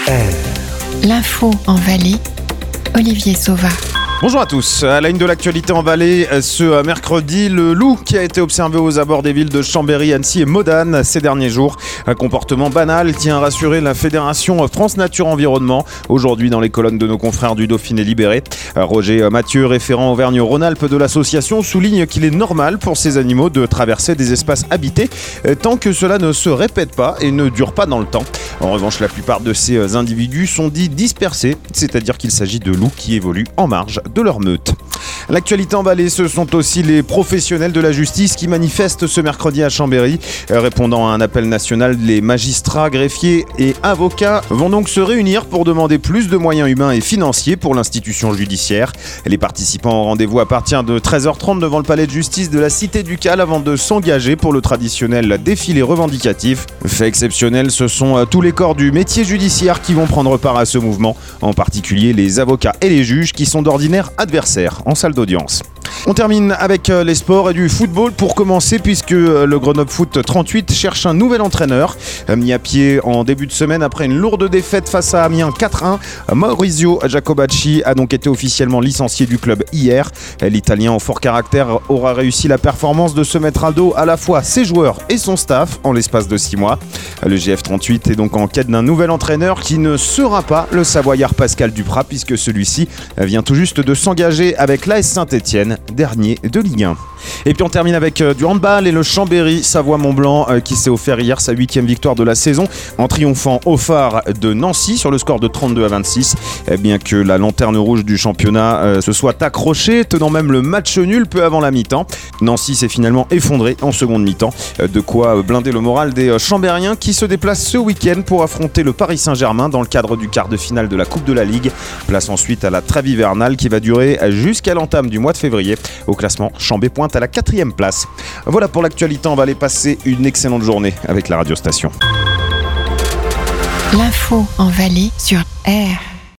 L'info en Valais, Olivier Sauva. Bonjour à tous. À la une de l'actualité en Valais, ce mercredi, le loup qui a été observé aux abords des villes de Chambéry, Annecy et Modane ces derniers jours. Un comportement banal tient à rassurer la Fédération France Nature Environnement. Aujourd'hui, dans les colonnes de nos confrères du Dauphiné Libéré, Roger Mathieu, référent Auvergne-Rhône-Alpes de l'association, souligne qu'il est normal pour ces animaux de traverser des espaces habités tant que cela ne se répète pas et ne dure pas dans le temps. En revanche, la plupart de ces individus sont dits dispersés, c'est-à-dire qu'il s'agit de loups qui évoluent en marge de leur meute. L'actualité en Valais, ce sont aussi les professionnels de la justice qui manifestent ce mercredi à Chambéry. Répondant à un appel national, les magistrats, greffiers et avocats vont donc se réunir pour demander plus de moyens humains et financiers pour l'institution judiciaire. Les participants ont rendez-vous à partir de 13h30 devant le palais de justice de la Cité Ducale avant de s'engager pour le traditionnel défilé revendicatif. Fait exceptionnel, ce sont tous les corps du métier judiciaire qui vont prendre part à ce mouvement, en particulier les avocats et les juges qui sont d'ordinaire adversaires en salle d'audience. On termine avec les sports et du football pour commencer, puisque le Grenoble Foot 38 cherche un nouvel entraîneur. Mis à pied en début de semaine après une lourde défaite face à Amiens 4-1, Maurizio Jacobacci a donc été officiellement licencié du club hier. L'Italien au fort caractère aura réussi la performance de se mettre à dos à la fois ses joueurs et son staff en l'espace de 6 mois. Le GF 38 est donc en quête d'un nouvel entraîneur qui ne sera pas le Savoyard Pascal Duprat, puisque celui-ci vient tout juste de s'engager avec l'AS Saint-Etienne, dernier de Ligue 1. Et puis on termine avec du handball et le Chambéry Savoie-Mont-Blanc qui s'est offert hier sa 8e victoire de la saison en triomphant au phare de Nancy sur le score de 32-26. Bien que la lanterne rouge du championnat se soit accrochée, tenant même le match nul peu avant la mi-temps. Nancy s'est finalement effondré en seconde mi-temps. De quoi blinder le moral des Chambériens qui se déplacent ce week-end pour affronter le Paris Saint-Germain dans le cadre du quart de finale de la Coupe de la Ligue. Place ensuite à la trêve hivernale qui va durer jusqu'à l'entame du mois de février. Au classement, Chambé pointe à la 4e place. Voilà pour l'actualité, on va aller passer une excellente journée avec la radiostation. L'info en Valais sur R.